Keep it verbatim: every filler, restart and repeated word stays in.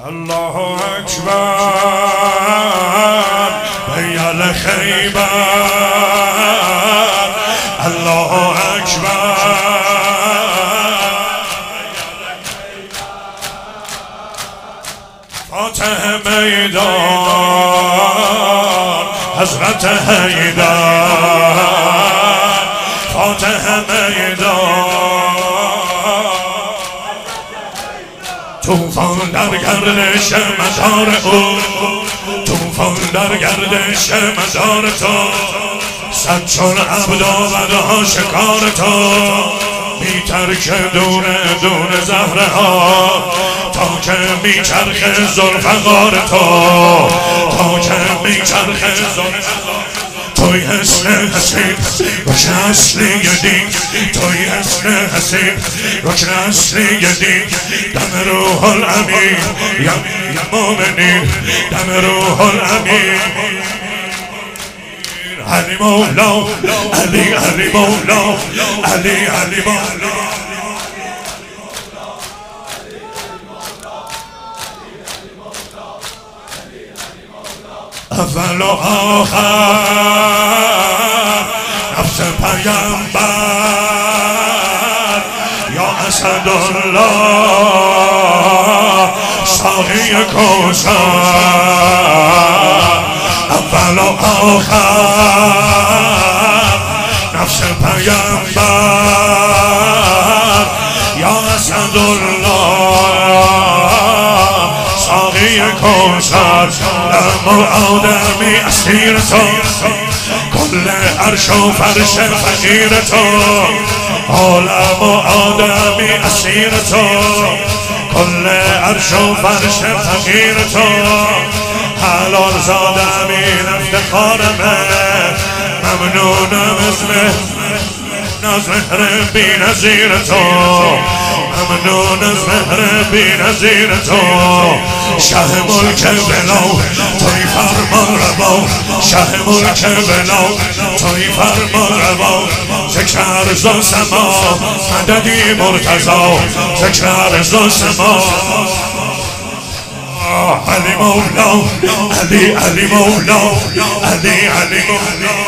الله اکبر بیال خیبر الله اکبر فاتح میدان حضرت حیدر فاتح میدان توفان در گردش مزار او توفان در گردش مزار تو صد چون عبد آمد شکار تو میترک دونه دونه زهره ها تا که میچرخ ذوالفقار تو تا که میچرخ ذوالفقار توی حسن حسین رکن اصلی دین توی حسن حسین رکن اصلی دین دم روح الامین یا مومنین دم روح الامین علی مولا علی علی مولا علی علی مولا اول و آخر نفس پیامبر یا اسدالله ساقی کوثر اول و آخر نفس پیامبر یا اسدالله ساقی کوثر دم و آدمی اسیر تو کل عرش و فرش فقیر تو عالم و آدمی اسیر تو کل عرش و فرش فقیر تو حلال زادمی افتخارمه ممنونم از مهر بی نظیر تو ممنون از مهر بی نظیر تو شه ملک بلو توی فرمان روا شه ملک بلو توی فرمان روا ذکر عرض و سما مددی مرتضا ذکر عرض و سما علی مولا علی علی مولا علی علی مولا